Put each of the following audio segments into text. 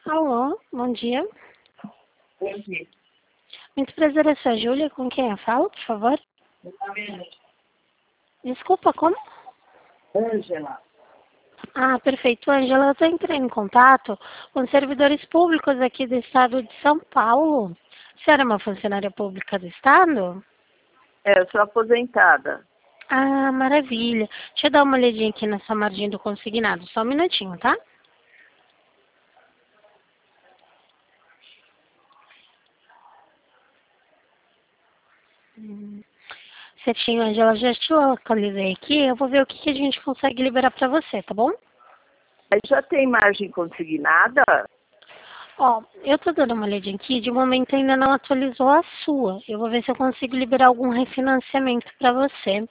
Alô, bom dia. Bom dia. Muito prazer, eu sou a Júlia. Com quem eu falo, por favor? Desculpa, como? Ângela. Ah, perfeito, Ângela. Eu estou entrando em contato com servidores públicos aqui do estado de São Paulo. A senhora é uma funcionária pública do estado? Eu sou aposentada. Ah, maravilha. Deixa eu dar uma olhadinha aqui nessa margem do consignado. Só um minutinho, tá? Certinho, Angela, já te localizei aqui. Eu vou ver o que a gente consegue liberar para você, tá bom? Aí já tem margem consignada? Ó, eu tô dando uma olhadinha aqui. De momento ainda não atualizou a sua. Eu vou ver se eu consigo liberar algum refinanciamento para você.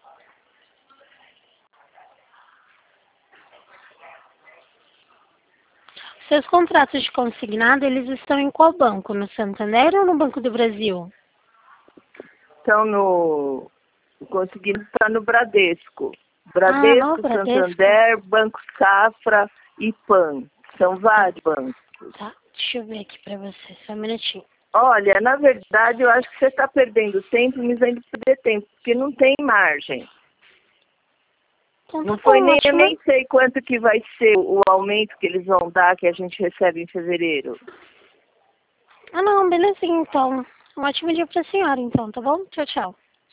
Seus contratos de consignado, eles estão em qual banco? No Santander ou no Banco do Brasil? Estão no... Conseguindo estar no Bradesco. Ah, no Bradesco, Bradesco. Santander, Banco Safra e PAN. São Tá, vários bancos. tá. Deixa eu ver aqui para você. Só um minutinho. Olha, na verdade, eu acho que você está perdendo tempo, mas ainda perder tempo, porque não tem margem. Então tá Não foi bom, nem, eu ótimo. nem sei quanto que vai ser o aumento que eles vão dar, que a gente recebe em fevereiro. Ah, não, belezinha, então. Um ótimo dia pra senhora, então, tá bom? Tchau, tchau.